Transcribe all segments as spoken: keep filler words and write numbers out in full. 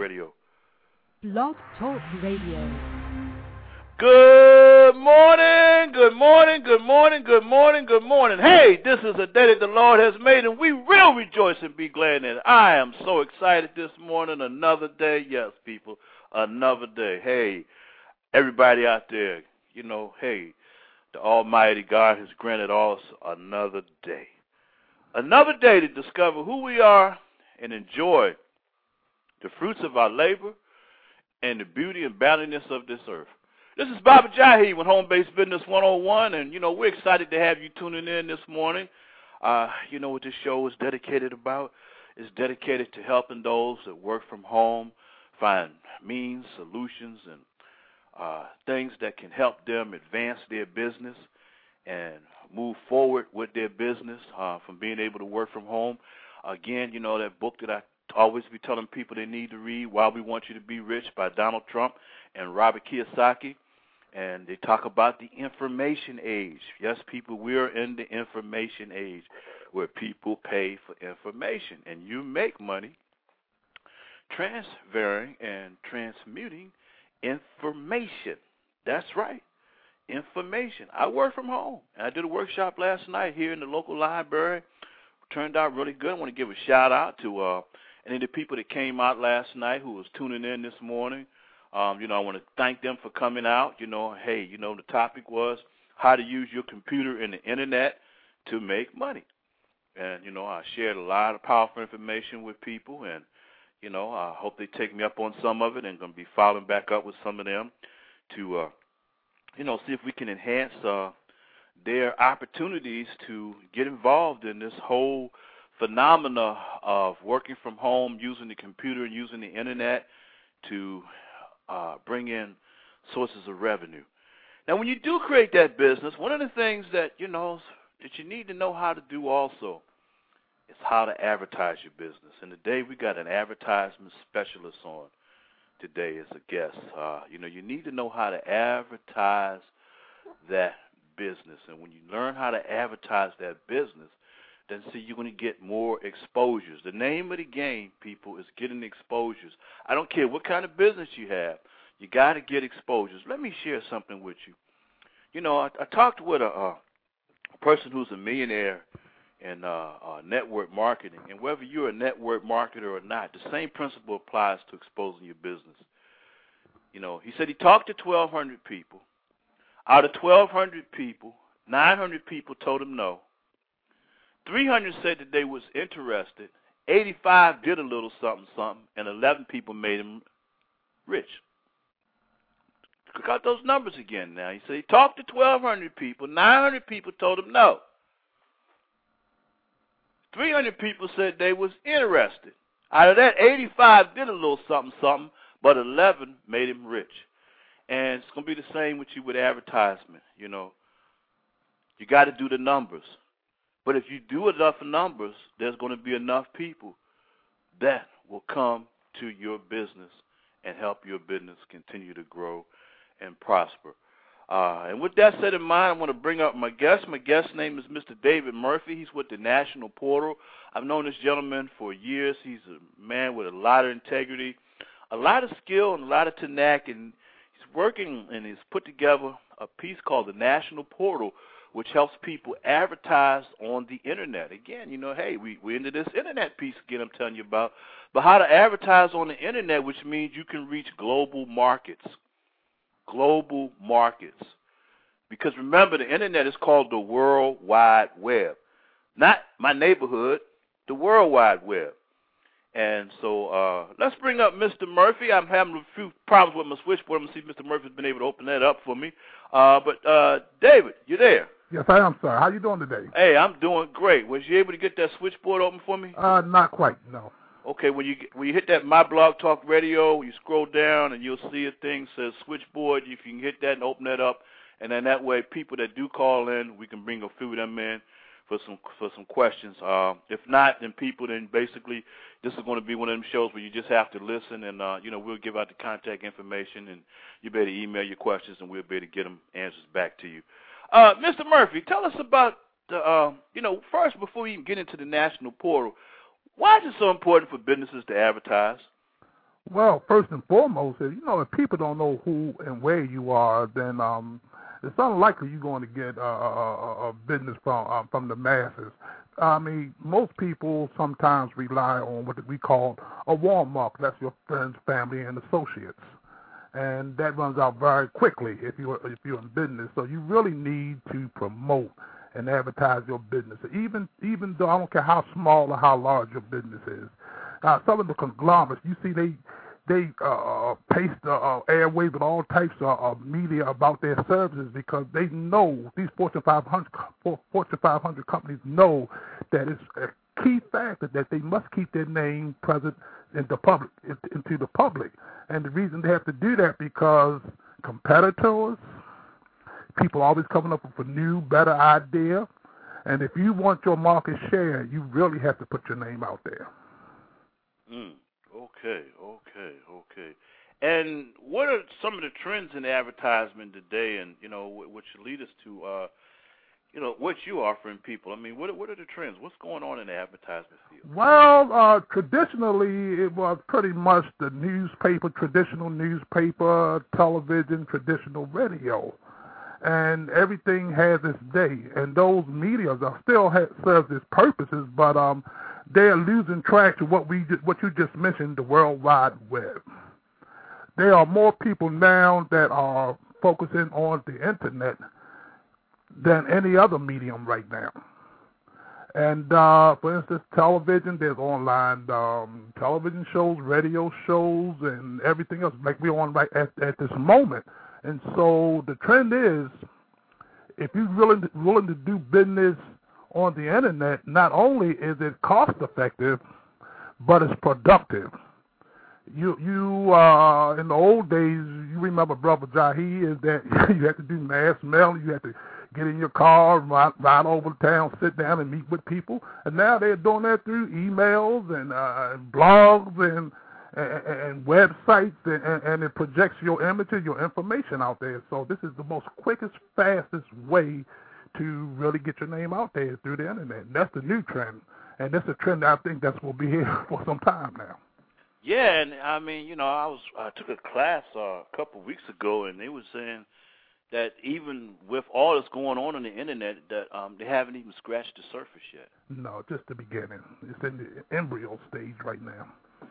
Radio. Blog Talk Radio. Good morning, good morning, good morning, good morning, good morning. Hey, this is a day that the Lord has made, and we will rejoice and be glad in it. I am so excited this morning. Another day, yes, people, another day. Hey, everybody out there, you know, hey, the Almighty God has granted us another day. Another day to discover who we are and enjoy the fruits of our labor and the beauty and bountiness of this earth. This is Baba Jahi with Home Based Business one oh one, and, you know, we're excited to have you tuning in this morning. Uh, you know what this show is dedicated about? It's dedicated to helping those that work from home find means, solutions, and uh, things that can help them advance their business and move forward with their business uh, from being able to work from home. Again, you know, that book that I always be telling people they need to read, Why We Want You to Be Rich, by Donald Trump and Robert Kiyosaki. And they talk about the information age. Yes, people, we're in the information age where people pay for information. And you make money transferring and transmuting information. That's right, information. I work from home. And I did a workshop last night here in the local library. Turned out really good. I want to give a shout-out to uh, any of the people that came out last night who was tuning in this morning. Um, you know, I want to thank them for coming out. You know, hey, you know, the topic was how to use your computer and the Internet to make money. And, you know, I shared a lot of powerful information with people, and, you know, I hope they take me up on some of it, and going to be following back up with some of them to, uh, you know, see if we can enhance uh, their opportunities to get involved in this whole phenomena of working from home, using the computer and using the Internet to Uh, bring in sources of revenue. Now, when you do create that business, one of the things that, you know, that you need to know how to do also is how to advertise your business. And today we got an advertisement specialist on today as a guest. Uh, you know, you need to know how to advertise that business. And when you learn how to advertise that business, then see you're going to get more exposures. The name of the game, people, is getting exposures. I don't care what kind of business you have. You got to get exposures. Let me share something with you. You know, I, I talked with a, a person who's a millionaire in uh, uh, network marketing, and whether you're a network marketer or not, the same principle applies to exposing your business. You know, he said he talked to twelve hundred people. Out of twelve hundred people, nine hundred people told him no. three hundred said that they was interested, eighty-five did a little something, something, and eleven people made him rich. Look out those numbers again now. He said he talked to twelve hundred people, nine hundred people told him no. three hundred people said they was interested. Out of that, eighty-five did a little something, something, but eleven made him rich. And it's going to be the same with you with advertisement, you know. You got to do the numbers. But if you do enough numbers, there's going to be enough people that will come to your business and help your business continue to grow and prosper. Uh, and with that said in mind, I want to bring up my guest. My guest's name is Mister David Murphy. He's with the National Portal. I've known this gentleman for years. He's a man with a lot of integrity, a lot of skill, and a lot of tenaciety. And he's working and he's put together a piece called the National Portal, which helps people advertise on the Internet. Again, you know, hey, we, we're into this Internet piece again I'm telling you about. But how to advertise on the Internet, which means you can reach global markets. Global markets. Because remember, the Internet is called the World Wide Web. Not my neighborhood, the World Wide Web. And so uh, let's bring up Mister Murphy. I'm having a few problems with my switchboard. I'm going to see if Mister Murphy's been able to open that up for me. Uh, but, uh, David, you there? Yes, I am, sir. How you doing today? Hey, I'm doing great. Was you able to get that switchboard open for me? Uh, not quite, no. Okay, when you when you hit that My Blog Talk Radio, you scroll down and you'll see a thing that says switchboard. If you can hit that and open that up, and then that way people that do call in, we can bring a few of them in for some for some questions. Uh, if not, then people, then basically this is going to be one of them shows where you just have to listen, and uh, you know we'll give out the contact information, and you better email your questions, and we'll be able to get them answers back to you. Uh, Mister Murphy, tell us about the, uh, you know, first before we even get into the National Portal, why is it so important for businesses to advertise? Well, first and foremost, if, you know, if people don't know who and where you are, then um, it's unlikely you're going to get uh, a, a business from uh, from the masses. I mean, most people sometimes rely on what we call a warm market. That's your friends, family, and associates, and that runs out very quickly if you're if you're in business. So you really need to promote and advertise your business, even even though I don't care how small or how large your business is. Uh, some of the conglomerates, you see, they they uh, paste the uh, airwaves with all types of uh, media about their services because they know, these Fortune five hundred, Fortune five hundred companies know that it's a key factor that they must keep their name present in the public, into the public. And the reason they have to do that because competitors, people are always coming up with a new, better idea. And if you want your market share, you really have to put your name out there. Mm. Okay, okay, okay. And what are some of the trends in advertisement today, and, you know, what should lead us to, uh, you know, what you offering people? I mean, what what are the trends? What's going on in the advertisement field? Well, uh, traditionally, it was pretty much the newspaper, traditional newspaper, television, traditional radio. And everything has its day. And those medias are still ha- serves its purposes, but um, they're losing track to what we ju- what you just mentioned, the World Wide Web. There are more people now that are focusing on the internet than any other medium right now. And uh, for instance, television, there's online um, television shows, radio shows, and everything else like we're on right at, at this moment. And so the trend is, if you're willing to, willing to do business on the internet, not only is it cost effective, but it's productive. You you uh, in the old days, you remember Brother Jahi, is that you had to do mass mailing, you had to get in your car, ride, ride over town, sit down and meet with people, and now they're doing that through emails and uh, blogs and And, and websites, and, and it projects your images, your information out there. So this is the most quickest, fastest way to really get your name out there through the internet. And that's the new trend, and that's a trend that I think that's will be here for some time now. Yeah, and I mean, you know, I was I took a class uh, a couple of weeks ago, and they were saying that even with all that's going on on the internet, that um, they haven't even scratched the surface yet. No, just the beginning. It's in the embryo stage right now.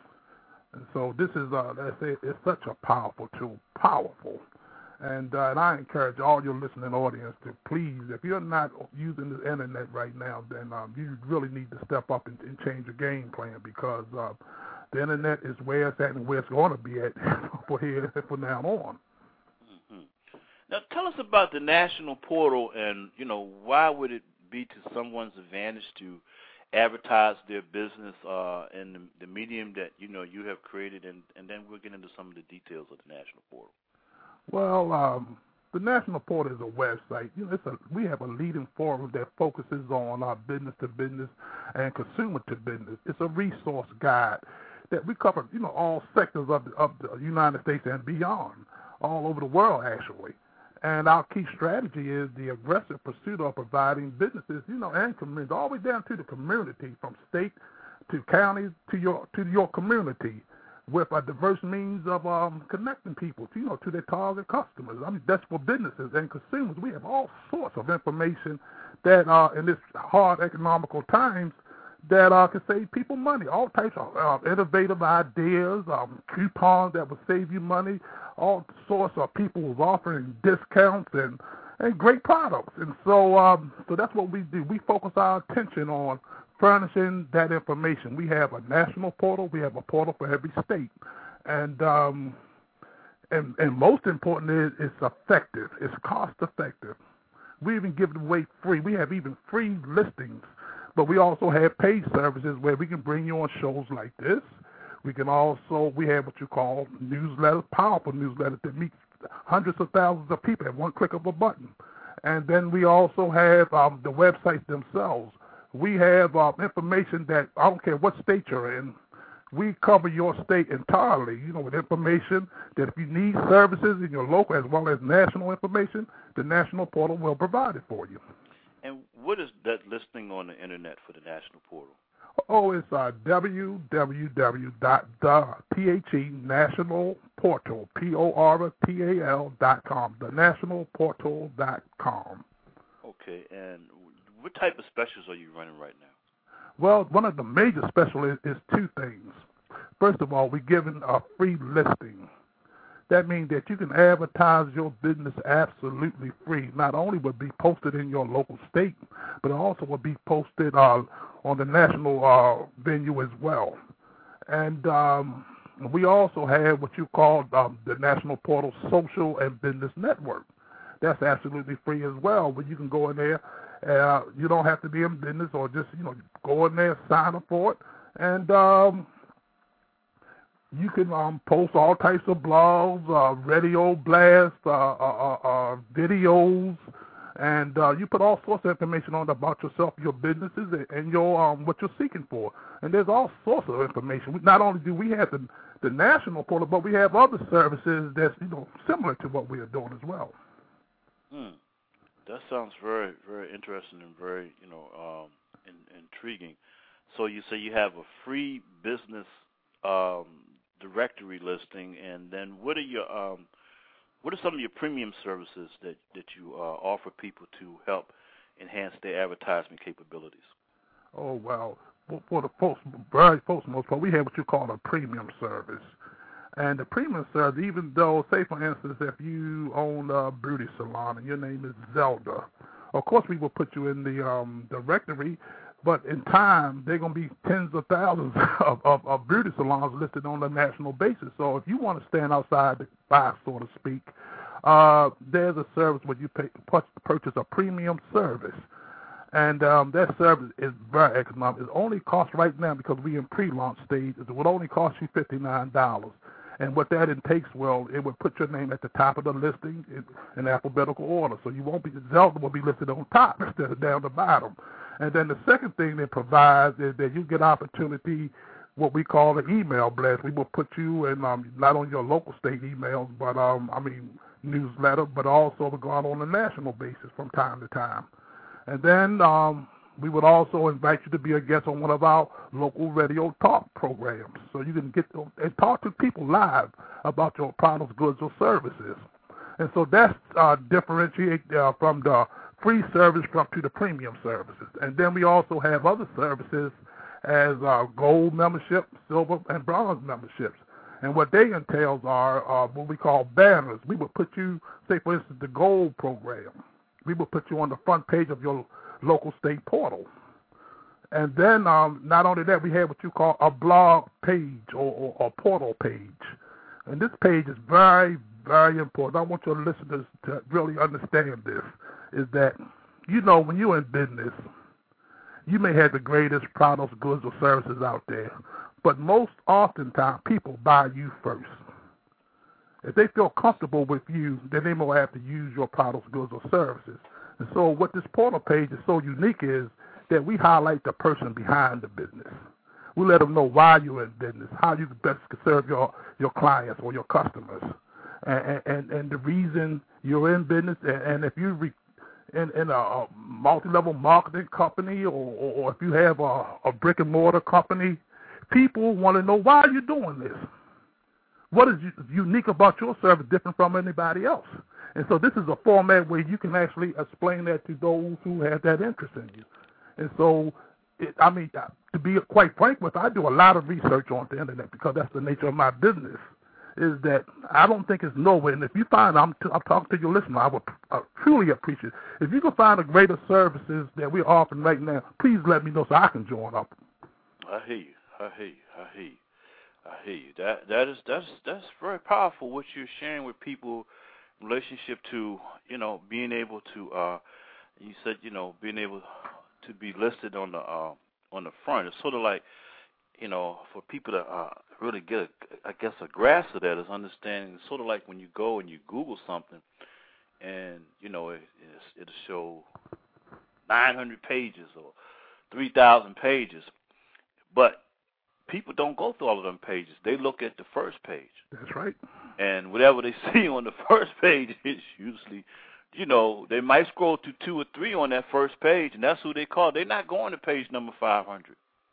And so this is, uh, let's say, it's such a powerful tool, powerful. And, uh, and I encourage all your listening audience to please, if you're not using the internet right now, then um, you really need to step up and, and change your game plan because uh, the internet is where it's at and where it's going to be at for here from now on. Mm-hmm. Now, tell us about the national portal, and you know, why would it be to someone's advantage to advertise their business uh, in the, the medium that you know you have created, and, and then we'll get into some of the details of the national portal. Well, um, the national portal is a website. You know, it's a, we have a leading forum that focuses on our business to business and consumer to business. It's a resource guide that we cover, you know, all sectors of the, of the United States and beyond, all over the world actually. And our key strategy is the aggressive pursuit of providing businesses, you know, and communities, all the way down to the community, from state to counties to your to your community, with a diverse means of um, connecting people, to, you know, to their target customers. I mean, that's for businesses and consumers. We have all sorts of information that, uh, in this hard economical times, that uh, can save people money. All types of uh, innovative ideas, um, coupons that will save you money. All sorts of people who's offering discounts and, and great products. And so um, so that's what we do. We focus our attention on furnishing that information. We have a national portal. We have a portal for every state. And um, and, and most important is it's effective. It's cost effective. We even give it away free. We have even free listings. But we also have paid services where we can bring you on shows like this. We can also, we have what you call newsletters, powerful newsletters that meet hundreds of thousands of people at one click of a button. And then we also have um, the websites themselves. We have uh, information that, I don't care what state you're in, we cover your state entirely, you know, with information that if you need services in your local as well as national information, the national portal will provide it for you. And what is that listing on the internet for the national portal? Oh, it's uh, w w w dot the The National Portal, P O R T A L dot com, the national portal dot com. Okay, and what type of specials are you running right now? Well, one of the major specials is, is two things. First of all, we're giving a free listing. That means that you can advertise your business absolutely free. Not only will it be posted in your local state, but it also will be posted uh, on the national uh, venue as well. And um, we also have what you call um, the National Portal Social and Business Network. That's absolutely free as well, but you can go in there. Uh, you don't have to be in business, or just, you know, go in there, sign up for it, and um, you can um, post all types of blogs, uh, radio blasts, uh, uh, uh, videos, and uh, you put all sorts of information on about yourself, your businesses, and your um, what you're seeking for. And there's all sorts of information. Not only do we have the, the national portal, but we have other services that's, you know, similar to what we are doing as well. Hmm. That sounds very, very interesting and very, you know, um, in, intriguing. So you say you have a free business um, directory listing, and then what are your, um, what are some of your premium services that that you uh, offer people to help enhance their advertisement capabilities? Oh well, for the folks, very folks, most part, we have what you call a premium service. And the premium service, even though, say for instance, if you own a beauty salon and your name is Zelda, of course we will put you in the um, directory, but in time, there are going to be tens of thousands of, of, of beauty salons listed on a national basis. So if you want to stand outside the box, so to speak, uh, there's a service where you pay, purchase a premium service. And um, that service is very economic. It only costs right now, because we're in pre-launch stage, it would only cost you fifty-nine dollars. And what that takes, well, it would put your name at the top of the listing in, in alphabetical order. So you won't be, Zelda will be listed on top instead of down the bottom. And then the second thing it provides is that you get opportunity, what we call an email blast. We will put you in, um, not on your local state emails, but, um, I mean, newsletter, but also to go out on a national basis from time to time. And then um, we would also invite you to be a guest on one of our local radio talk programs, so you can get and talk to people live about your products, goods, or services. And so that's uh, differentiate uh, from the free service from to the premium services. And then we also have other services as uh, gold membership, silver, and bronze memberships. And what they entails are uh, what we call banners. We would put you, say for instance, the gold program. We will put you on the front page of your local state portal. And then um, not only that, we have what you call a blog page or, or, or portal page. And this page is very, very important. I want your listeners to really understand this, is that, you know, when you're in business, you may have the greatest products, goods, or services out there, but most oftentimes people buy you first. If they feel comfortable with you, then they will have to use your products, goods, or services. And so what this portal page is so unique is that we highlight the person behind the business. We let them know why you're in business, how you best serve your, your clients or your customers, and, and, and the reason you're in business. And, and if you're re, in, in a, a multi-level marketing company, or, or, or if you have a, a brick-and-mortar company, people want to know why you're doing this. What is unique about your service different from anybody else? And so this is a format where you can actually explain that to those who have that interest in you. And so, it, I mean, to be quite frank with you, I do a lot of research on the internet because that's the nature of my business, is that I don't think it's nowhere. And if you find, I'm, t- I'm talking to your listener, I would uh, truly appreciate it. If you can find the greater services that we're offering right now, please let me know so I can join up. I hear you. I hear you. I hear you. I hear you. That that is that's that's very powerful what you're sharing with people in relationship to, you know, being able to uh you said, you know, being able to be listed on the uh on the front. It's sort of like, you know, for people to uh really get a, I guess a grasp of that is understanding. It's sort of like when you go and you Google something and, you know, it it'll show nine hundred pages or three thousand pages. But people don't go through all of them pages. They look at the first page. That's right. And whatever they see on the first page is usually, you know, they might scroll to two or three on that first page, and that's who they call. They're not going to page number five hundred.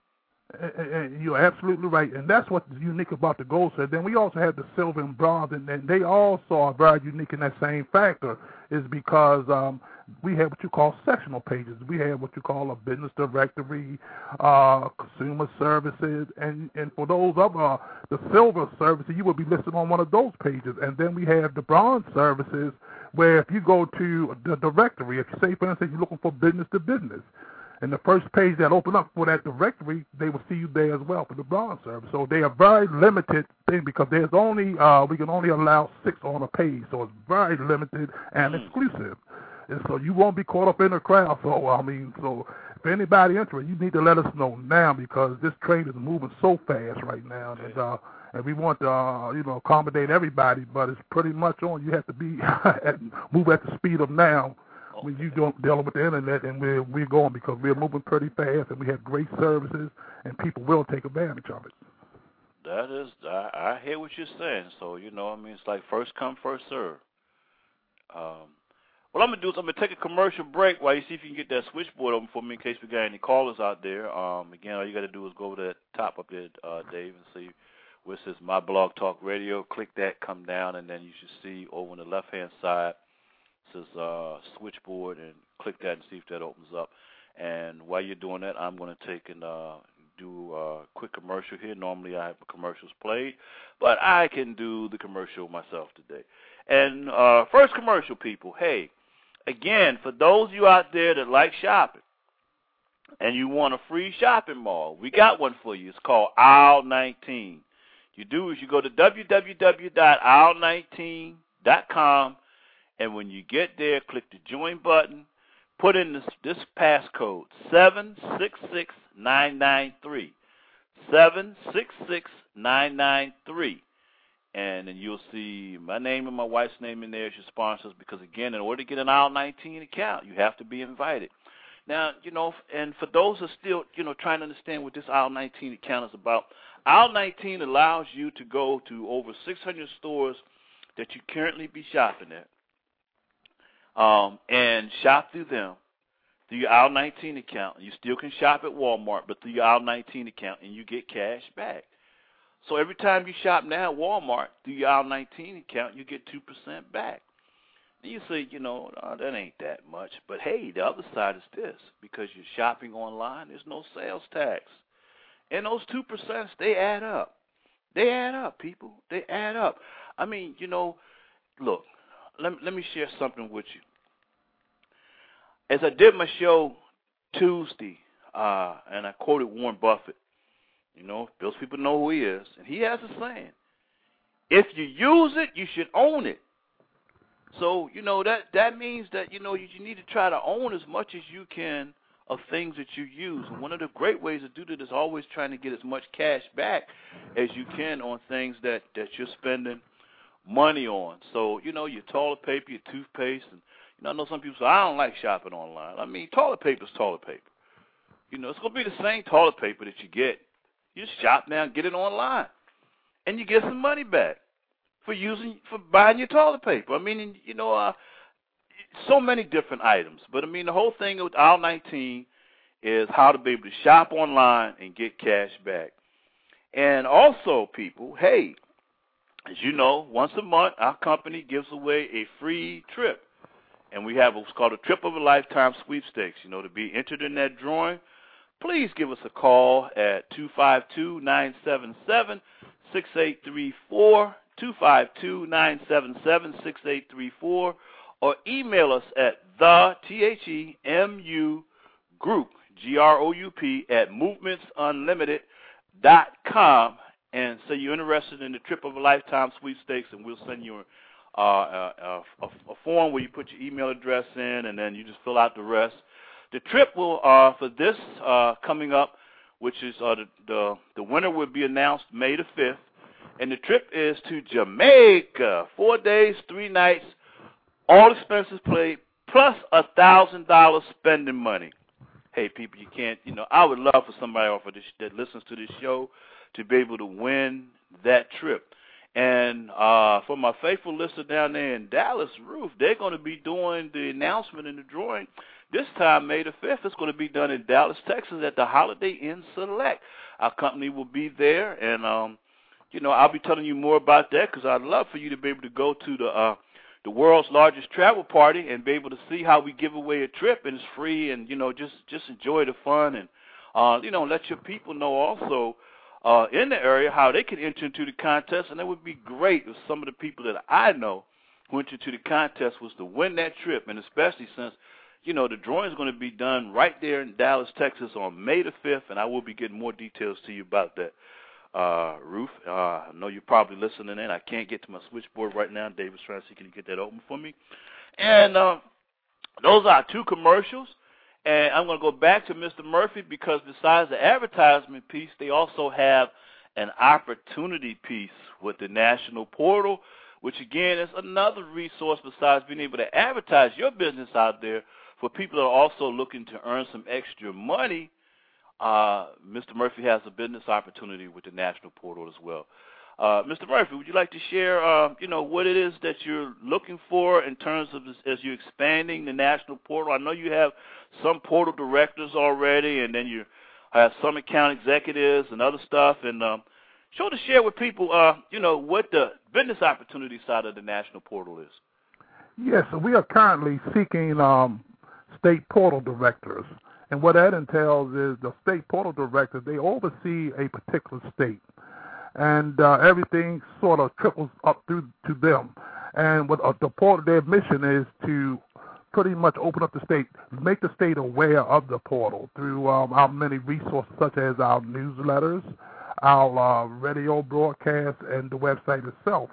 And you're absolutely right, and that's what's unique about the gold set. Then we also have the silver and bronze, and, and they also are very unique in that same factor, is because um, we have what you call sectional pages. We have what you call a business directory, uh, consumer services, and, and for those of uh, the silver services, you will be listed on one of those pages. And then we have the bronze services, where if you go to the directory, if you say, for instance, you're looking for business to business, and the first page that open up for that directory, they will see you there as well for the bronze service. So they are very limited thing because there's only uh, we can only allow six on a page, so it's very limited and mm. exclusive. And so you won't be caught up in the crowd. So I mean, so if anybody interested, you need to let us know now because this trade is moving so fast right now, and uh, and we want to uh, you know accommodate everybody, but it's pretty much on. You have to be at, move at the speed of now. When you don't dealing with the internet, and we're we're going because we're moving pretty fast, and we have great services, and people will take advantage of it. That is, I, I hear what you're saying. So you know, I mean, it's like first come, first serve. Um, what I'm gonna do is I'm gonna take a commercial break while you see if you can get that switchboard open for me in case we got any callers out there. Um, again, all you got to do is go to that top up there, uh, Dave, and see where it says My Blog Talk Radio. Click that, come down, and then you should see over on the left hand side. Says uh, switchboard, and click that and see if that opens up. And while you're doing that, I'm going to take and uh, do a quick commercial here. Normally I have the commercials played, but I can do the commercial myself today. And uh, first commercial, people, hey, again, for those of you out there that like shopping and you want a free shopping mall, we got one for you. It's called Aisle nineteen. You do is you go to w w w dot aisle nineteen dot com. And when you get there, click the join button, put in this, this passcode, seven six six nine nine three, seven six six nine nine three. And then you'll see my name and my wife's name in there as your sponsors because, again, in order to get an Aisle nineteen account, you have to be invited. Now, you know, and for those who are still, you know, trying to understand what this Aisle nineteen account is about, Aisle nineteen allows you to go to over six hundred stores that you currently be shopping at. Um, and shop through them through your Aisle nineteen account. You still can shop at Walmart, but through your Aisle nineteen account, and you get cash back. So every time you shop now at Walmart through your Aisle nineteen account, you get two percent back. And you say, you know, oh, that ain't that much. But, hey, the other side is this. Because you're shopping online, there's no sales tax. And those two percent, they add up. They add up, people. They add up. I mean, you know, look. Let, let me share something with you. As I did my show Tuesday, uh, and I quoted Warren Buffett, you know, those people know who he is, and he has a saying, if you use it, you should own it. So, you know, that, that means that, you know, you, you need to try to own as much as you can of things that you use. And one of the great ways to do that is always trying to get as much cash back as you can on things that, that you're spending money on. So, you know, your toilet paper, your toothpaste, and, you know, I know some people say, I don't like shopping online. I mean, toilet paper is toilet paper. You know, it's going to be the same toilet paper that you get. You just shop now and get it online. And you get some money back for using, for buying your toilet paper. I mean, you know, uh, so many different items. But, I mean, the whole thing with Aisle nineteen is how to be able to shop online and get cash back. And also, people, hey, as you know, once a month, our company gives away a free trip. And we have what's called a Trip of a Lifetime sweepstakes. You know, to be entered in that drawing, please give us a call at two five two, nine seven seven, six eight three four, two five two, nine seven seven, six eight three four, or email us at the, T H E M U, group, G R O U P, at movements unlimited dot com. And say you're interested in the Trip of a Lifetime sweepstakes, and we'll send you a, uh, a, a, a form where you put your email address in, and then you just fill out the rest. The trip will, uh, for this uh, coming up, which is uh, the, the the winner will be announced May the fifth, and the trip is to Jamaica, four days, three nights, all expenses paid, plus a thousand dollars spending money. Hey, people, you can't, you know, I would love for somebody off of this, that listens to this show to be able to win that trip. And uh, for my faithful listener down there in Dallas, Ruth, they're going to be doing the announcement and the drawing This time, May the fifth, it's going to be done in Dallas, Texas at the Holiday Inn Select. Our company will be there, and, um, you know, I'll be telling you more about that because I'd love for you to be able to go to the uh, the world's largest travel party and be able to see how we give away a trip, and it's free, and, you know, just, just enjoy the fun and, uh, you know, let your people know also uh, in the area how they can enter into the contest, and it would be great if some of the people that I know who entered into the contest was to win that trip, and especially since, you know, the drawing is going to be done right there in Dallas, Texas on May the fifth, and I will be getting more details to you about that. Uh, Ruth, uh, I know you're probably listening in. I can't get to my switchboard right now. David's trying to see, can you get that open for me? And uh, those are two commercials. And I'm going to go back to Mister Murphy because besides the advertisement piece, they also have an opportunity piece with the National Portal, which, again, is another resource besides being able to advertise your business out there for people that are also looking to earn some extra money. Uh, Mister Murphy has a business opportunity with the National Portal as well. Uh, Mister Murphy, would you like to share, uh, you know, what it is that you're looking for in terms of this, as you're expanding the National Portal? I know you have some portal directors already, and then you have some account executives and other stuff. And um, sure to share with people, uh, you know, what the business opportunity side of the National Portal is. Yes, so we are currently seeking um, state portal directors. And what that entails is the state portal directors, they oversee a particular state. And uh, everything sort of trickles up through to them. And what uh, the portal, their mission is to pretty much open up the state, make the state aware of the portal through um, our many resources such as our newsletters, our uh, radio broadcast, and the website itself.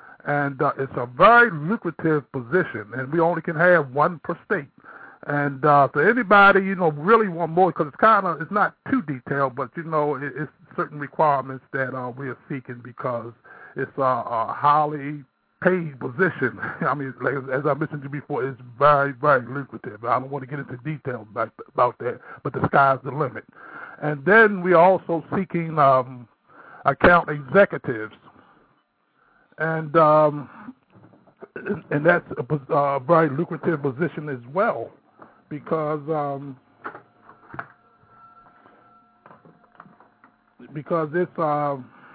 And uh, it's a very lucrative position, and we only can have one per state. And uh, for anybody, you know, really want more, because it's kind of, it's not too detailed, but, you know, it, it's certain requirements that uh, we are seeking because it's a, a highly paid position. I mean, like, as I mentioned to you before, it's very, very lucrative. I don't want to get into details about, about that, but the sky's the limit. And then we are also seeking um, account executives. And um, and that's a, a very lucrative position as well. Because um, because it's uh,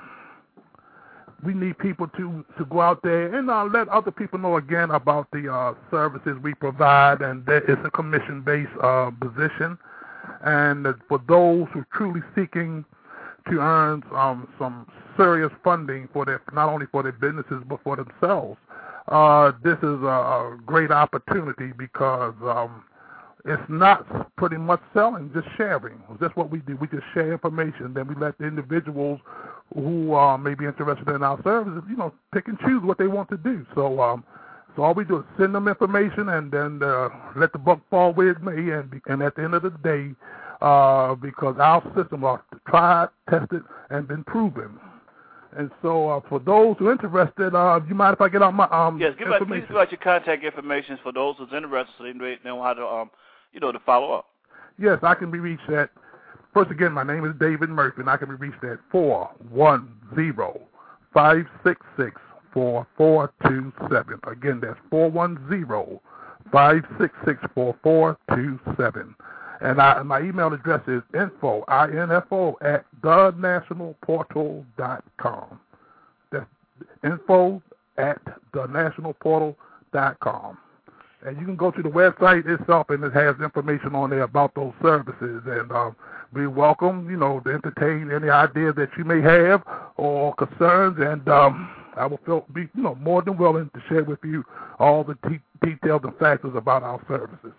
we need people to, to go out there and uh, let other people know again about the uh, services we provide, and that it's a commission-based uh, position. And for those who are truly seeking to earn um, some serious funding for their, not only for their businesses but for themselves, uh, this is a, a great opportunity because. Um, It's not pretty much selling, just sharing. That's what we do. We just share information. Then we let the individuals who uh, may be interested in our services, you know, pick and choose what they want to do. So um, so all we do is send them information and then uh, let the buck fall where it may. And, and at the end of the day, uh, because our system are tried, tested, and been proven. And so uh, for those who are interested, uh, do you mind if I get out my um, yes, give information? Yes, please give out your contact information for those who's interested so they know how to um, you know, to follow up. Yes, I can be reached at, first again, my name is David Murphy, and I can be reached at four one zero, five six six, four four two seven. Again, that's four one zero, five six six, four four two seven. And I, my email address is info, I N F O, at the national portal dot com. That's info at the national portal dot com. And you can go to the website itself, and it has information on there about those services. And um, we welcome, you know, to entertain any ideas that you may have or concerns. And um, I will feel, be, you know, more than willing to share with you all the de- details and factors about our services.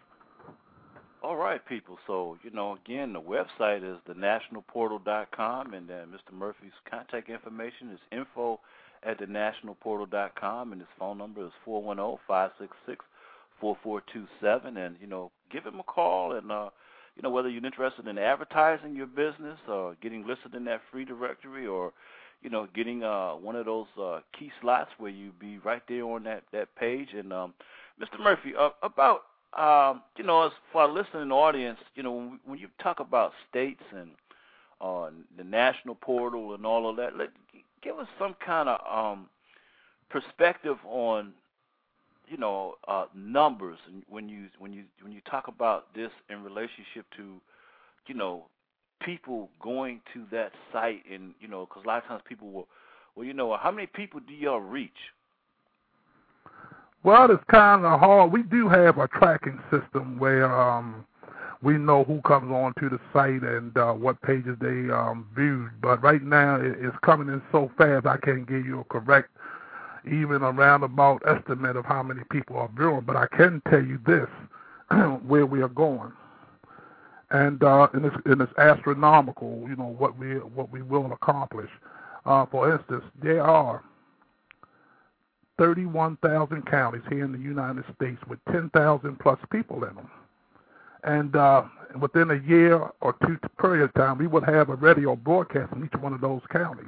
All right, people. So, you know, again, the website is the national portal dot com, and then Mister Murphy's contact information is info at the national portal dot com, and his phone number is four one zero, five six six, four four two seven, and, you know, give him a call, and, uh, you know, whether you're interested in advertising your business or getting listed in that free directory or, you know, getting uh, one of those uh, key slots where you be right there on that, that page. And, um, Mister Murphy, uh, about, um, you know, as for our listening audience, you know, when, we, when you talk about states and uh, the national portal and all of that, let, give us some kind of um, perspective on you know, uh, numbers, and when you when you when you talk about this in relationship to, you know, people going to that site, and you know, because a lot of times people will, well, you know, how many people do y'all reach? Well, it's kind of hard. We do have a tracking system where um, we know who comes on to the site and uh, what pages they um, viewed. But right now, it, it's coming in so fast, I can't give you a correct, even a roundabout estimate of how many people are viewing. But I can tell you this, where we are going. And, uh, and, it's, and it's astronomical, you know, what we, what we will accomplish. Uh, for instance, there are thirty-one thousand counties here in the United States with ten thousand plus people in them. And uh, within a year or two period of time, we would have a radio broadcast in each one of those counties.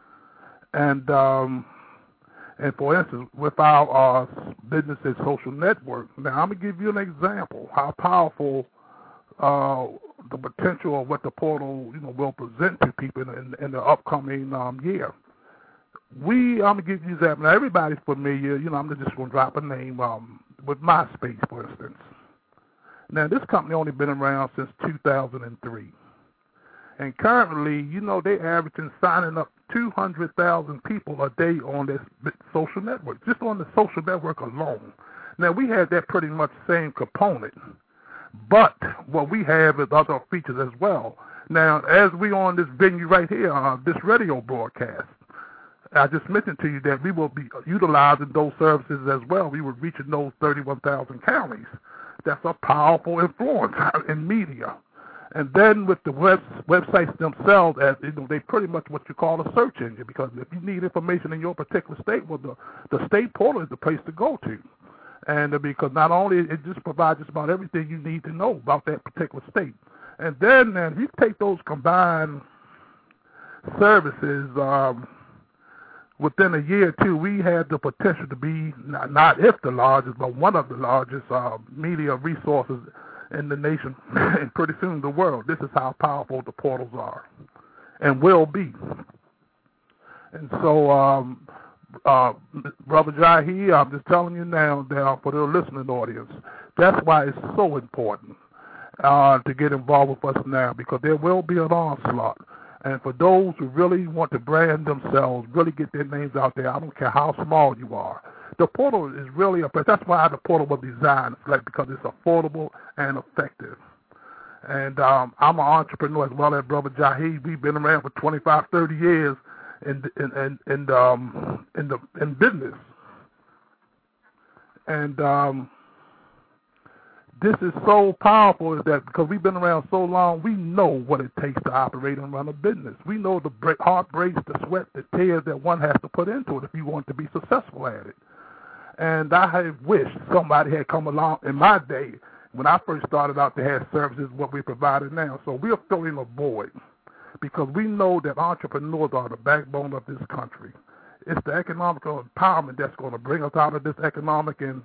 And um, and for instance, with our uh, business and social network, now I'm going to give you an example how powerful uh, the potential of what the portal, you know, will present to people in, in, in the upcoming um, year. We, I'm going to give you an example. Now, everybody's familiar, you know, I'm just going to drop a name um, with MySpace, for instance. Now, this company only been around since two thousand three. And currently, you know, they averaging signing up two hundred thousand people a day on this social network, just on the social network alone. Now, we have that pretty much same component, but what we have is other features as well. Now, as we on this venue right here, uh, this radio broadcast, I just mentioned to you that we will be utilizing those services as well. We were reaching those thirty-one thousand counties. That's a powerful influence in media. And then with the web, websites themselves, as you know, they pretty much what you call a search engine, because if you need information in your particular state, well, the, the state portal is the place to go to. And uh, because not only it just provides just about everything you need to know about that particular state. And then, and if you take those combined services, um, within a year or two, we had the potential to be, not, not if the largest, but one of the largest uh, media resources in the nation, and pretty soon the world. This is how powerful the portals are and will be. And so, um, uh, Brother Jahi, I'm just telling you now, now for the listening audience, that's why it's so important uh, to get involved with us now, because there will be an onslaught. And for those who really want to brand themselves, really get their names out there, I don't care how small you are, the portal is really a place. That's why the portal was designed, like, because it's affordable and effective. And um, I'm an entrepreneur as well as Brother Jahi. We've been around for twenty-five, thirty years in in in, in, um, in the in business. And um, this is so powerful is that because we've been around so long, we know what it takes to operate and run a business. We know the break, heartbreaks, the sweat, the tears that one has to put into it if you want to be successful at it. And I have wished somebody had come along in my day when I first started out to have services what we provided now. So we are filling a void because we know that entrepreneurs are the backbone of this country. It's the economical empowerment that's going to bring us out of this economic and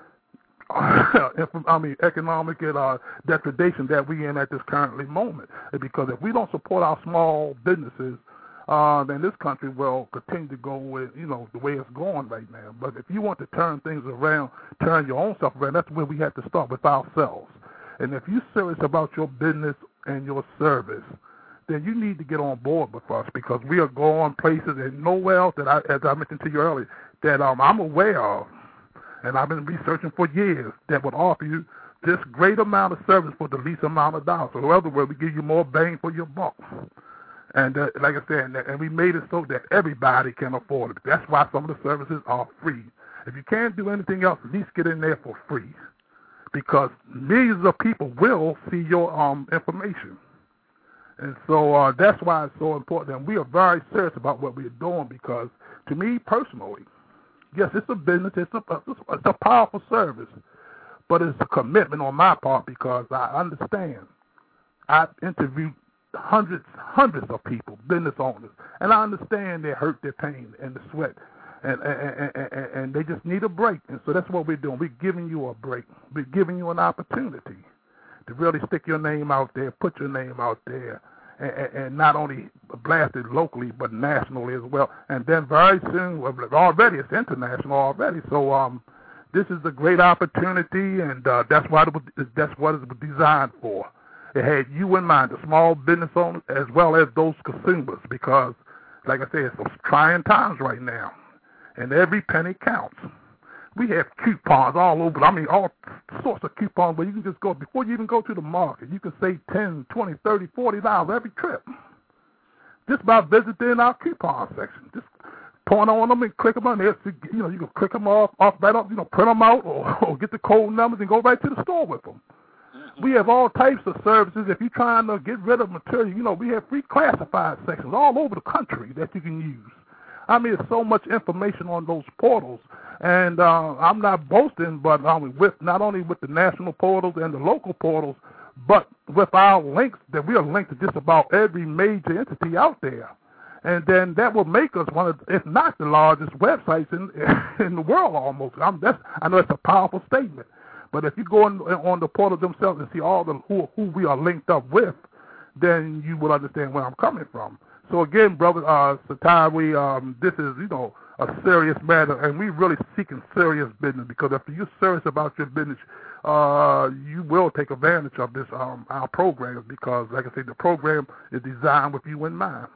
I mean, economic and, uh, degradation that we in at this currently moment. Because if we don't support our small businesses, uh, then this country will continue to go with, you know, the way it's going right now. But if you want to turn things around, turn your own self around, that's where we have to start with ourselves. And if you're serious about your business and your service, then you need to get on board with us, because we are going places and nowhere else that, I, as I mentioned to you earlier, that um, I'm aware of. And I've been researching for years that would offer you this great amount of service for the least amount of dollars. So in other words, we give you more bang for your buck. And uh, like I said, and we made it so that everybody can afford it. That's why some of the services are free. If you can't do anything else, at least get in there for free, because millions of people will see your um, information. And so uh, that's why it's so important. And we are very serious about what we're doing, because to me personally, yes, it's a business, it's a, it's a powerful service, but it's a commitment on my part, because I understand. I've interviewed hundreds, hundreds of people, business owners, and I understand their hurt, their pain, and the sweat, and, and, and, and they just need a break. And so that's what we're doing. We're giving you a break. We're giving you an opportunity to really stick your name out there, put your name out there, and, and not only blast it locally, but nationally as well. And then very soon, already it's international already. So um, This is a great opportunity, and uh, that's what it was, that's what it was designed for. It had you in mind, the small business owners, as well as those consumers, because, like I said, it's some trying times right now, and every penny counts. We have coupons all over. I mean, all sorts of coupons where you can just go, before you even go to the market, you can save ten, twenty, thirty, forty dollars every trip. Just by visiting our coupon section. Just point on them and click them on there. You know, you can click them off, off right off, you know, print them out or, or get the code numbers and go right to the store with them. Mm-hmm. We have all types of services. If you're trying to get rid of material, you know, we have free classified sections all over the country that you can use. I mean, there's so much information on those portals. And uh, I'm not boasting, but um, with not only with the national portals and the local portals, but with our links, that we are linked to just about every major entity out there. And then that will make us one of, if not the largest websites in in the world almost. I'm, that's, I know it's a powerful statement. But if you go on, on the portals themselves and see all the who, who we are linked up with, then you will understand where I'm coming from. So again, brother uh, Satari, um, this is, you know, a serious matter, and we really seeking serious business, because if you're serious about your business, uh, you will take advantage of this um, our program, because, like I said, the program is designed with you in mind.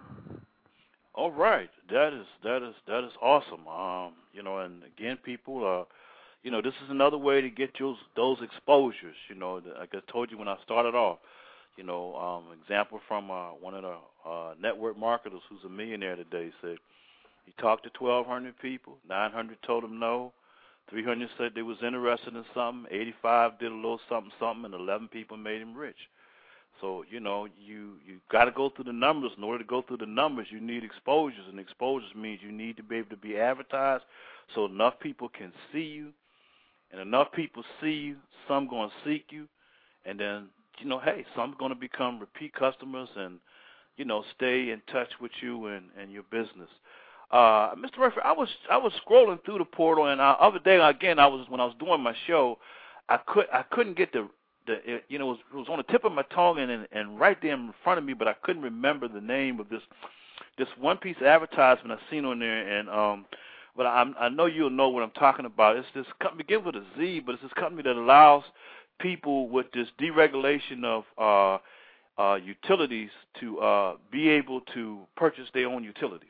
All right, that is that is that is awesome. Um, you know, and again, people, uh, you know, this is another way to get those those exposures. You know, like I told you when I started off. You know, um, example from uh, one of the uh, network marketers who's a millionaire today said he talked to twelve hundred people, nine hundred told him no, three hundred said they was interested in something, eighty-five did a little something something, and eleven people made him rich. So, you know, you, you got to go through the numbers. In order to go through the numbers, you need exposures, and exposures means you need to be able to be advertised so enough people can see you, and enough people see you, some going to seek you, and then, you know, hey, some going to become repeat customers and, you know, stay in touch with you and, and your business. Uh, Mister Murphy, I was I was scrolling through the portal, and the other day, again, I was when I was doing my show, I could I couldn't get the the it, you know it was, it was on the tip of my tongue and, and and right there in front of me, but I couldn't remember the name of this this one piece of advertisement I seen on there, and um, but I I know you'll know what I'm talking about. It's this company, begins with a Z, but it's this company that allows people with this deregulation of uh, uh, utilities to uh, be able to purchase their own utilities.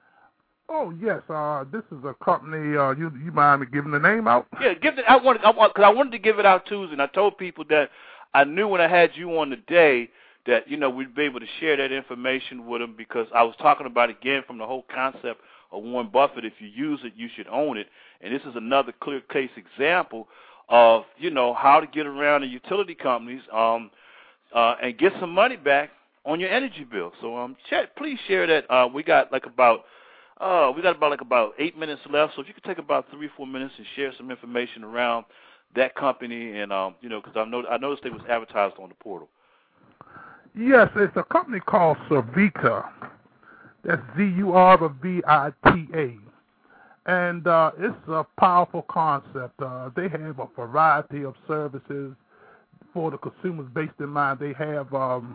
Oh yes, uh, this is a company. Uh, you you mind me giving the name out? Yeah, give it. I wanted, I want, because I wanted to give it out Tuesday, and I told people that I knew when I had you on the day that, you know, we'd be able to share that information with them, because I was talking about, again, from the whole concept of Warren Buffett. If you use it, you should own it, and this is another clear case example of, you know, how to get around the utility companies um, uh, and get some money back on your energy bill. So um, Chet, please share that. Uh, we got like about. Uh, we got about like about eight minutes left, so if you could take about three, four minutes and share some information around that company, and um, you know, because I know I noticed they was advertised on the portal. Yes, it's a company called Zurvita. That's Z U R V I T A, and uh, it's a powerful concept. Uh, they have a variety of services for the consumers based in mind. They have um,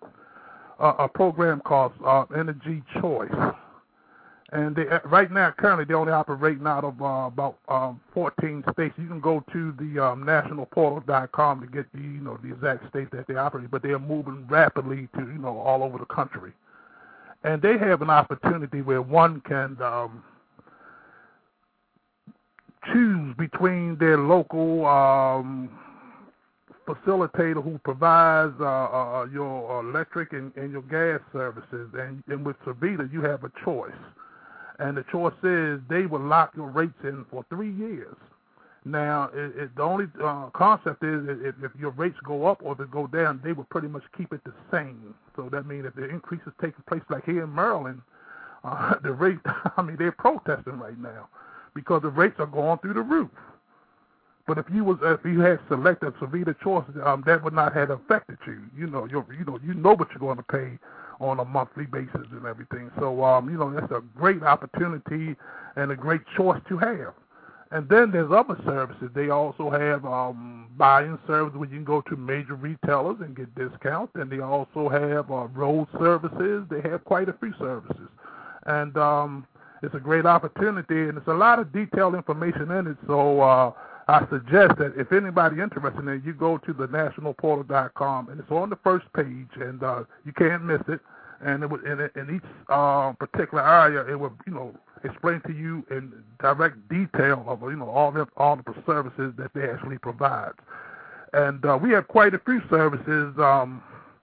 a, a program called uh, Energy Choice. And they, right now, currently, they're only operating out of uh, about um, fourteen states. You can go to the um, national portal dot com to get the, you know, the exact states that they operate, but they're moving rapidly to, you know, all over the country. And they have an opportunity where one can um, choose between their local um, facilitator who provides uh, uh, your electric and, and your gas services. And, and with Zurvita, you have a choice. And the choice is they will lock your rates in for three years. Now, it, it, the only uh, concept is if, if your rates go up or if they go down, they will pretty much keep it the same. So that means if the increase is taking place, like here in Maryland, uh, the rate, I mean, they're protesting right now because the rates are going through the roof. But if you was if you had selected Zurvita choice, um, that would not have affected you. You know, you you know you know what you're going to pay on a monthly basis and everything. So, um, you know, that's a great opportunity and a great choice to have. And then there's other services. They also have um, buying services where you can go to major retailers and get discounts. And they also have uh, road services. They have quite a few services. And um, it's a great opportunity, and there's a lot of detailed information in it. So uh, I suggest that if anybody interested in it, you go to the national portal dot com, and it's on the first page, and uh, you can't miss it. And it would, in, in each uh, particular area, it would, you know, explain to you in direct detail of, you know, all the all the services that they actually provide. And uh, we have quite a few services um,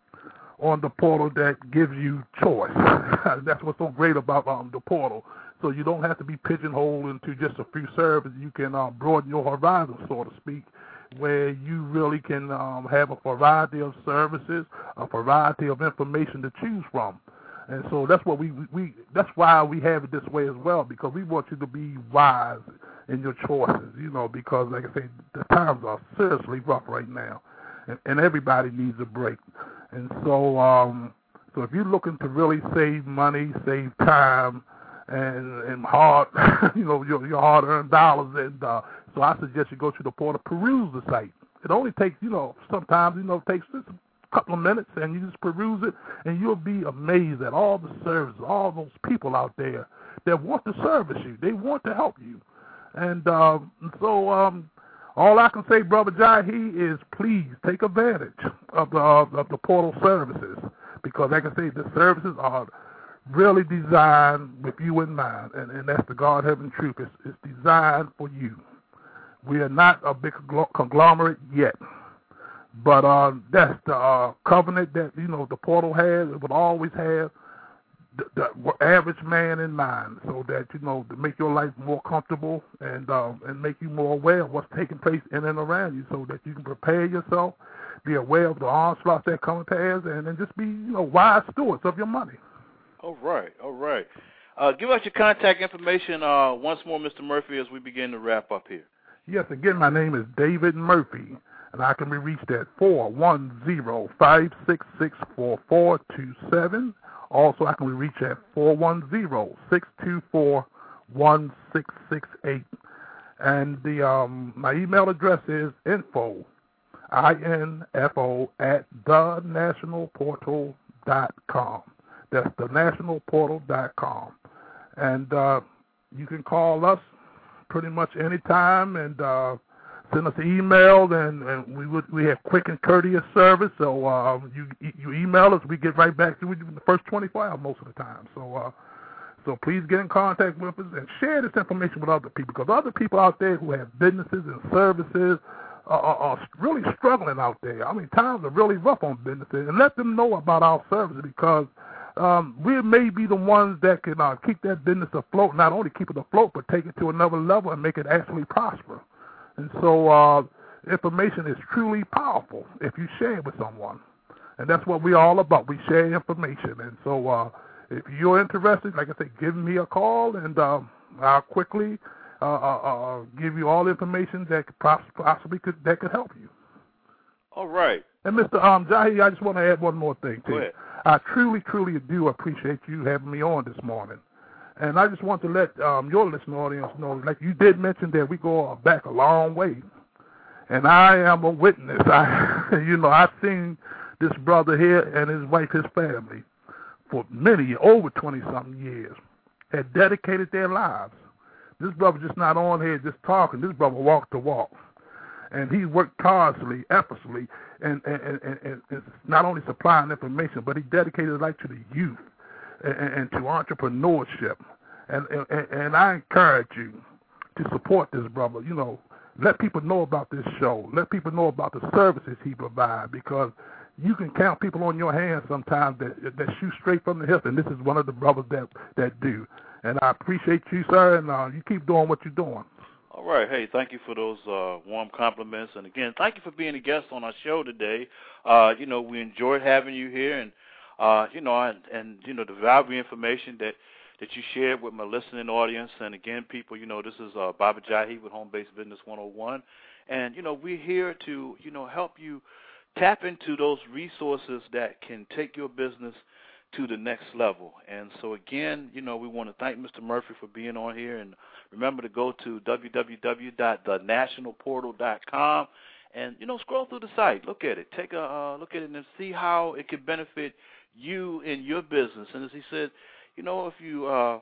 on the portal that gives you choice. That's what's so great about um, the portal. So you don't have to be pigeonholed into just a few services. You can uh, broaden your horizon, so to speak, where you really can um, have a variety of services, a variety of information to choose from. And so that's what we, we that's why we have it this way as well, because we want you to be wise in your choices, you know, because like I say, the times are seriously rough right now, and, and everybody needs a break. And so um, so if you're looking to really save money, save time, and and hard, you know, your, your hard-earned dollars, and uh, so I suggest you go to the portal, peruse the site. It only takes, you know, sometimes, you know, it takes just a couple of minutes, and you just peruse it, and you'll be amazed at all the services, all those people out there that want to service you. They want to help you. And um, so um, all I can say, Brother Jahi, is please take advantage of the, of, of the portal services, because like I say, the services are really designed with you in mind, and, and that's the God Heaven Truth. It's, it's designed for you. We are not a big conglomerate yet, but uh, that's the uh, covenant that, you know, the portal has. It will always have the, the average man in mind, so that, you know, to make your life more comfortable and uh, and make you more aware of what's taking place in and around you, so that you can prepare yourself, be aware of the onslaughts that come to pass, and then just be, you know, wise stewards of your money. All right, all right. Uh, give us your contact information uh, once more, Mister Murphy, as we begin to wrap up here. Yes, again, my name is David Murphy, and I can be reached at four one zero, five six six, four four two seven. Also, I can be reached at four one zero, six two four, one six six eight. And the um, my email address is info, I N F O, at the national portal dot com. That's the national portal dot com. And uh, you can call us pretty much any time, and uh, send us an email, and, and we would we have quick and courteous service. So uh, you you email us, we get right back to you in the first twenty-four hours most of the time. So uh, so please get in contact with us and share this information with other people, because other people out there who have businesses and services are, are, are really struggling out there. I mean, times are really rough on businesses, and let them know about our services, because Um, we may be the ones that can uh, keep that business afloat, not only keep it afloat, but take it to another level and make it actually prosper. And so uh, information is truly powerful if you share it with someone. And that's what we're all about. We share information. And so uh, if you're interested, like I said, give me a call, and uh, I'll quickly uh, uh, uh, give you all the information that could possibly could, that could help you. All right. And Mister Um, Jahi, I just want to add one more thing to Go you. ahead. I truly, truly do appreciate you having me on this morning. And I just want to let um, your listening audience know, like you did mention, that we go back a long way. And I am a witness. I, you know, I've seen this brother here and his wife, his family, for many, over twenty-something years, had dedicated their lives. This brother just not on here just talking. This brother walked the walk. And he worked tirelessly, effortlessly, and, and, and, and, and not only supplying information, but he dedicated his life to the youth and, and to entrepreneurship. And, and, and I encourage you to support this brother. You know, let people know about this show. Let people know about the services he provides, because you can count people on your hands sometimes that, that shoot straight from the hip, and this is one of the brothers that, that do. And I appreciate you, sir, and uh, you keep doing what you're doing. All right. Hey, thank you for those uh, warm compliments. And, again, thank you for being a guest on our show today. Uh, you know, we enjoyed having you here, and, uh, you know, and, and, you know, the valuable information that, that you shared with my listening audience. And, again, people, you know, this is uh, Baba Jahi with Home-Based Business one oh one. And, you know, we're here to, you know, help you tap into those resources that can take your business to the next level. And so, again, you know, we want to thank Mister Murphy for being on here. And remember to go to w w w dot the national portal dot com and, you know, scroll through the site. Look at it. Take a uh, look at it and see how it can benefit you in your business. And as he said, you know, if you uh,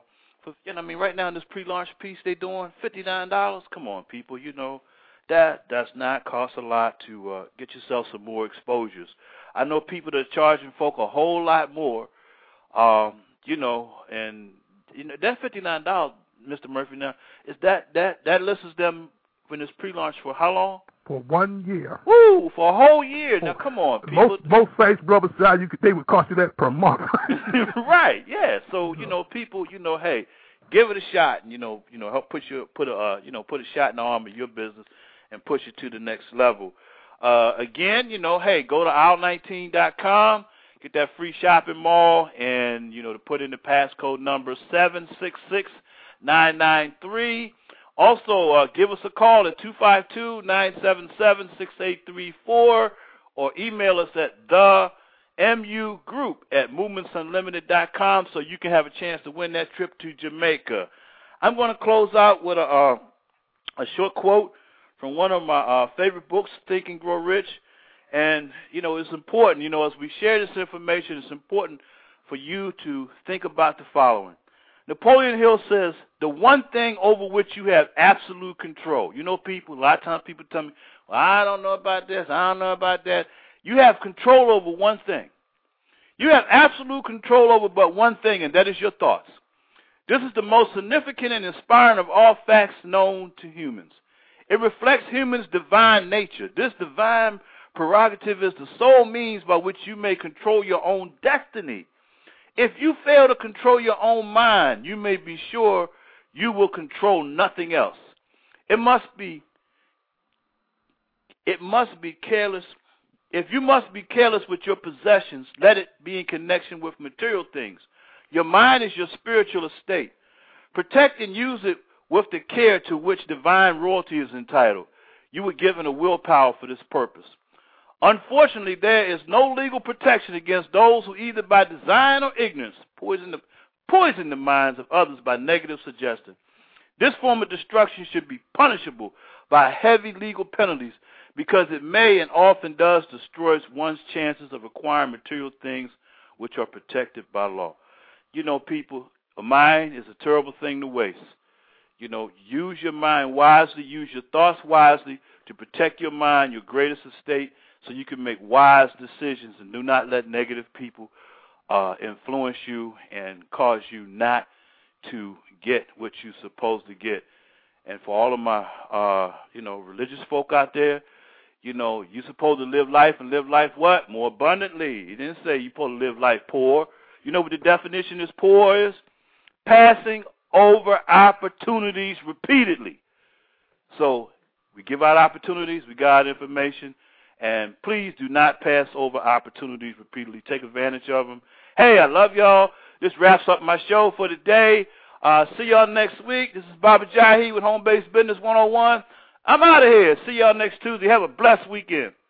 For, you know, I mean, right now in this pre-launch piece they doing fifty-nine dollars. Come on, people, you know, that does not cost a lot to uh, get yourself some more exposures. I know people that are charging folk a whole lot more, um, you know, and you know that fifty-nine dollars, Mister Murphy. Now, is that that that lists them when it's pre-launch for how long? For one year. Woo! For a whole year. Now, come on, people. Most most sites, brother, say you could, they would cost you that per month. Right. Yeah. So you know, people, you know, hey, give it a shot, and you know, you know, help push your put a uh, you know put a shot in the arm of your business and push it to the next level. Uh, again, you know, hey, go to aisle nineteen dot com, get that free shopping mall, and you know, to put in the passcode number seven six six nine nine three. Also, uh, give us a call at two five two, nine seven seven, six eight three four or email us at the M U group at movements unlimited dot com so you can have a chance to win that trip to Jamaica. I'm going to close out with a, uh, a short quote from one of my uh, favorite books, Think and Grow Rich. And, you know, it's important, you know, as we share this information, it's important for you to think about the following. Napoleon Hill says, the one thing over which you have absolute control. You know, people, a lot of times people tell me, well, I don't know about this, I don't know about that. You have control over one thing. You have absolute control over but one thing, and that is your thoughts. This is the most significant and inspiring of all facts known to humans. It reflects humans' divine nature. This divine prerogative is the sole means by which you may control your own destiny. If you fail to control your own mind, you may be sure you will control nothing else. It must be, it must be careless. If you must be careless with your possessions, let it be in connection with material things. Your mind is your spiritual estate. Protect and use it with the care to which divine royalty is entitled. You were given a willpower for this purpose. Unfortunately, there is no legal protection against those who either by design or ignorance poison the, poison the minds of others by negative suggestion. This form of destruction should be punishable by heavy legal penalties because it may and often does destroy one's chances of acquiring material things which are protected by law. You know, people, a mind is a terrible thing to waste. You know, use your mind wisely, use your thoughts wisely to protect your mind, your greatest estate, so you can make wise decisions and do not let negative people uh, influence you and cause you not to get what you're supposed to get. And for all of my, uh, you know, religious folk out there, you know, you're supposed to live life and live life what? More abundantly. He didn't say you're supposed to live life poor. You know what the definition is poor is? Passing over opportunities repeatedly. So we give out opportunities, we got information, and please do not pass over opportunities repeatedly. Take advantage of them. Hey, I love y'all. This wraps up my show for today. Uh, see y'all next week. This is Baba Jahi with Home Based Business one oh one. I'm out of here. See y'all next Tuesday. Have a blessed weekend.